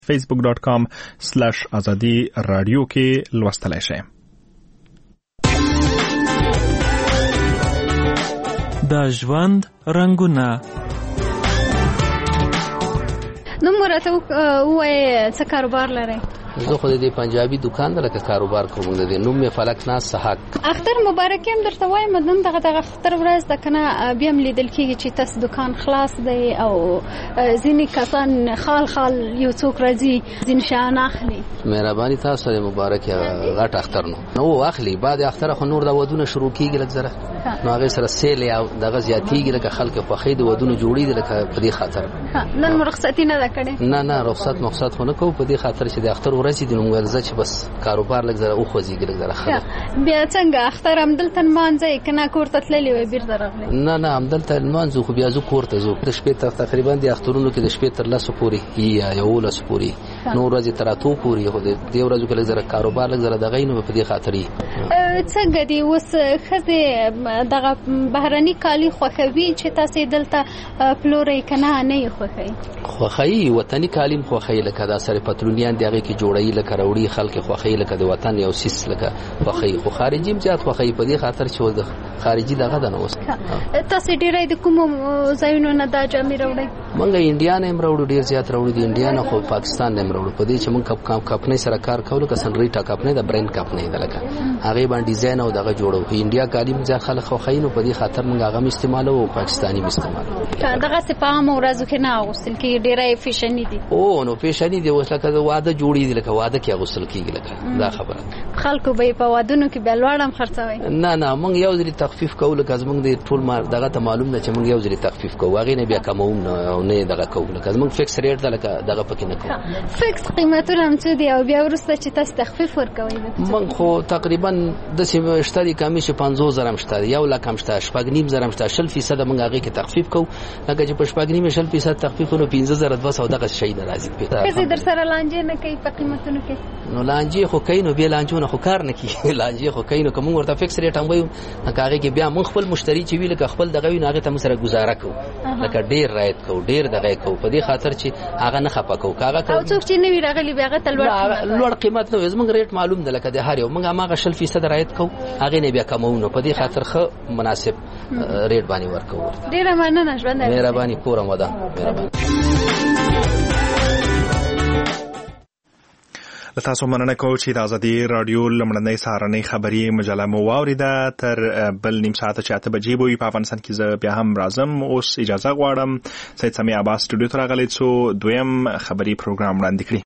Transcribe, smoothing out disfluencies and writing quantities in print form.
facebook.com/azadi radio کې لوستلای شئ. د ژوند رنگونه. نو مرته وای څه کاروبار لري؟ زه خو د پنجابي دکان دلته کاروبار کوم. د نوم می فلک ناز صحاک. اختر مبارک هم درته وایم. نن دغه اختر ورځ د کنه بیا لیدل کیږي چې تاسو دکان خلاص دی او ځینې کسان خال یو څوک راځي ځین شان اخلي. مهرباني تاسو ته مبارک غټ اختر نو واخلي. بعد اختر خو نور د ودونه شروع کیږي لږ زره نو هغه سره سیل یا دغه زیاتیږي لکه خلک په خې د ودونه جوړیږي لکه په دې خاطر. نن رخصتي نه ده کړې؟ نه رخصت خو نه کوو په دې خاطر چې د اختر ورځ دي نو ورځ چې بس کاروبار لږ زره او خوځيږي لږ زره خلک. بیا څنګه اختر هم دلته مانځي کنه کور ته تللی وي بیر درغلی؟ نه هم دلته مانځو خو بیا زه کور ته زو د شپې تقریبا د اخترونو کې د شپې تر 10 پورې یا یو 10 پورې نو ورځ تر 8 پورې خو د دې ورځو کې لږ زره کاروبار لږ زره دغې نو په دې خاطر یې څنګه دی وس خزه دغه بهرني کالی خوخوي چې تاسو دلته پلوري کنه نه خوخي وطني کالیم خوخي لکه دا سره پتلونیان دغه کې جوړي لکه وروړي خلک خوخي لکه د وطن یو سیس لکه خوخي خو خارجي زیات خوخي په دې خاطر چې د خارجي دغه د نوس. تاسو ډیرې د کوم ځایونو نه دا جامې راوړي؟ مونږ انډیان هم راوړو ډیر زیات راوړو. د انډیان خو پاکستان هم راوړو. په دې چې مونږ کمپنۍ سره کار کوو که سنریټا کمپنۍ د برند کمپنۍ ده لکه هغه باندې ډیزاین او دغه جوړو. انډیا کالیم ځکه خلک خوخي نو په دې خاطر مونږ هغه استعمالو او پاکستاني استعمالو. دغه سپام ورځو کې نه غوښتل کې ډیرې فیشنی دي. او نو فیشنی دي اوس لکه واده جوړی دي لکه واده کې غوښتل کیږي لکه دا خبره. خلکو به په وادونو کې بلوړم خرڅوي؟ نه مونږ یو ځری تخفیف کوو لکه زمونږ د ټول مار دغه ته معلوم ده چې مونږ یو ځری تخفیف کوو هغه نه بیا کوم نه دغه کوو لکه زمونږ فکس ریټ ده لکه دغه پکې نه کوو. فکس قیمتونه هم څه دي او بیا ورسته چې تاسو تخفیف ورکوي؟ مونږ خو تقریبا د اشتری کمی چې 50000 هم شته یو لک هم شته 8.5 هم شته 0% مونږ هغه کې تخفیف کوو لکه چې 8.5% تخفیف ونو 15200 دغه شي ناراضي. کله در سره لانجه نه کوي په قیمتونو کې؟ نو لانجه خو کین نو بیا لانجونه خو کار نه کوي. لانجه خو کین نو کوم ورته فکس ریټ هم وایو هغه کې بیا مونږ خپل مشتری چې ویل خپل دغه وینه هغه ته سره گزاره کوو لکه ډیر رایت کوو ډیر دغه کوو په دې خاطر چې هغه نه خپه کوو کاغه کوو. او څوک چې نوی راغلی بیا هغه لوړ قیمت نو زمونږ ریټ معلوم ده لکه د هر یو مونږ هغه 0% رایت کوو هغه نه بیا کومو نو په دې خاطر خو مناسب ریټ باندې ورکوو. ډیر مننه ژوند مهرباني پوره ودا مهرباني. تاسو مننه کوم چې د ازادي رادیو لمړنۍ سهارنۍ خبري مجله مو واوریده. تر بل نیم ساعت چې 8 بجې به په افغانستان کې زه بیا هم راځم. اوس اجازه غواړم سید سمیع عباس سټوډیو ته راغلی څو دویم خبري پروګرام وړاندې کړي.